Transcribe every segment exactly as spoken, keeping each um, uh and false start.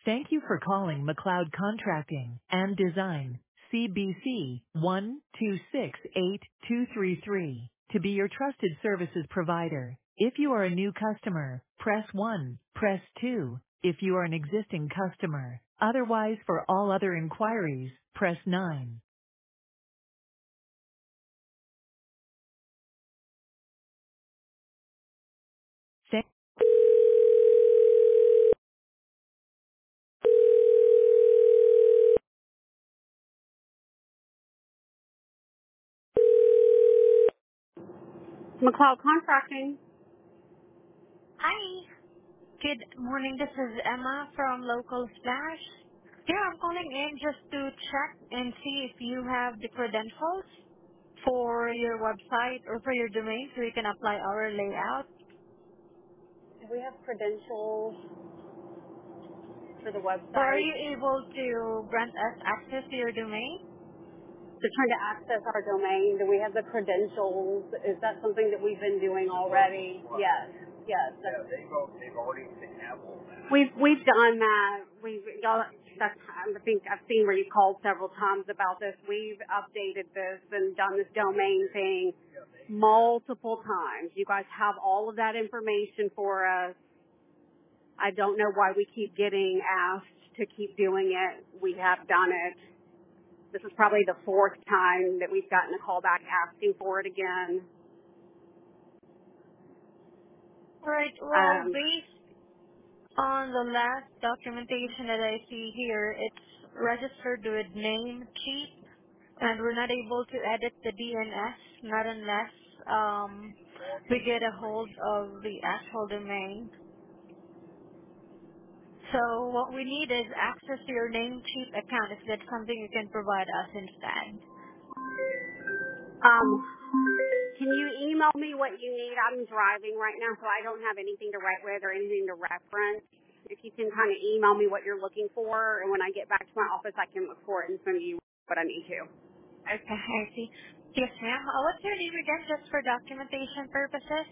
Thank you for calling McLeod Contracting and Design, C B C one two six eight two three three, to be your trusted services provider. If you are a new customer, press one, press two. If you are an existing customer, otherwise for all other inquiries, press nine. Thank- McLeod Contracting. Hi. Good morning. This is Emma from Local Splash. Yeah, I'm calling in just to check and see if you have the credentials for your website or for your domain so we can apply our layout. Do we have credentials for the Or are website? you able to grant us access to your domain? To trying to access our domain, do we have the credentials? Is that something that we've been doing already? Yes, yes. Yeah, they've, al- they've already have all that. We've we've done that. We've y'all. That's, I think I've seen where you called several times about this. We've updated this and done this domain thing multiple times. You guys have all of that information for us. I don't know why we keep getting asked to keep doing it. We have done it. This is probably the fourth time that we've gotten a call back asking for it again. All right. Well, Um, based on the last documentation that I see here, it's registered with name chief, and we're not able to edit the D N S, not unless um, we get a hold of the actual domain. So what we need is access to your Namecheap account if that's something you can provide us instead. um, can you email me what you need? I'm driving right now, so I don't have anything to write with or anything to reference. If you can kind of email me what you're looking for, and when I get back to my office, I can look for it and send you what I need to. Okay, I see. Yes, ma'am. Uh, what's your name again, just for documentation purposes?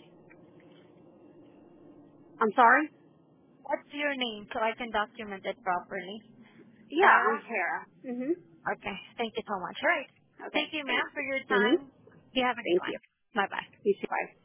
I'm sorry? What's your name so I can document it properly? Yeah, I'm Sarah? Tara. Mm-hmm. Okay, thank you so much. All right. Okay, Thank you, ma'am, thanks. for your Mm-hmm. time. You have a good Thank one. you. Bye-bye. You too. Bye.